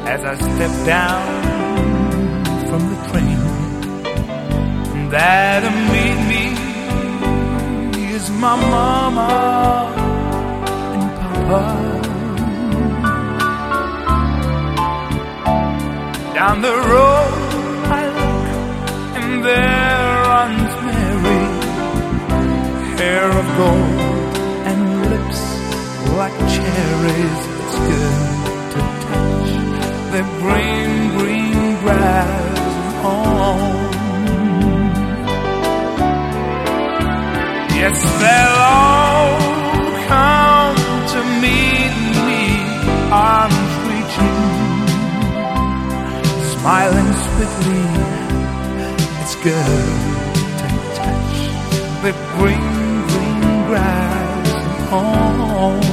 as I step down from the train. That'll meet me is my mama and papa. Down the road I look, and there runs Mary, hair of gold and lips like cherries. It's good to touch the green, green grass of home. Yes, they'll all come to meet me, arms reaching, smiling sweetly. It's good to touch the green, green grass of home.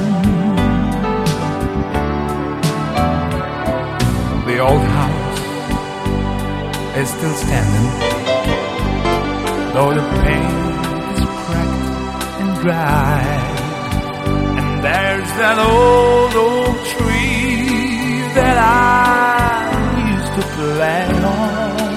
The old house is still standing, though the paint is cracked and dry. And there's that old oak tree that I used to play on.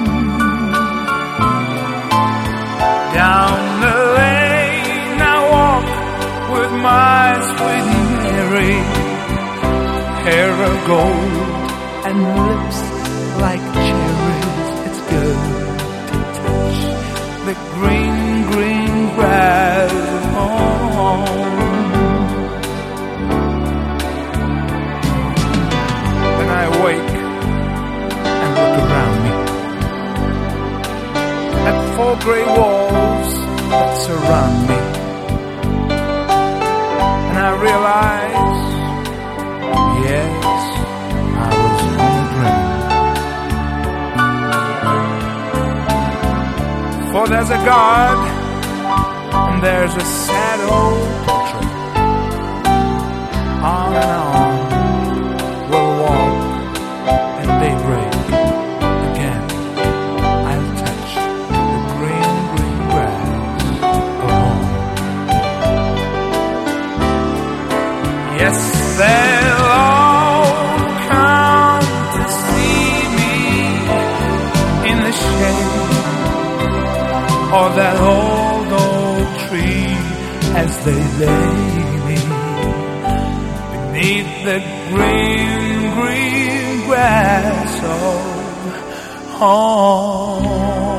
Down the lane I walk with my sweet Mary, hair of gold and lips like cherries. It's good to touch the green, green grass of home. Then I wake and look around me at 4 gray walls that surround me, and I realize, yes, I was on a dream. For there's a God and there's a sad old portrait. On and on we'll walk, and daybreak again I'll touch the green, green grass of home. Yes, they'll all come to see me in the shade or that old oak tree as they lay me beneath the green, green grass of home.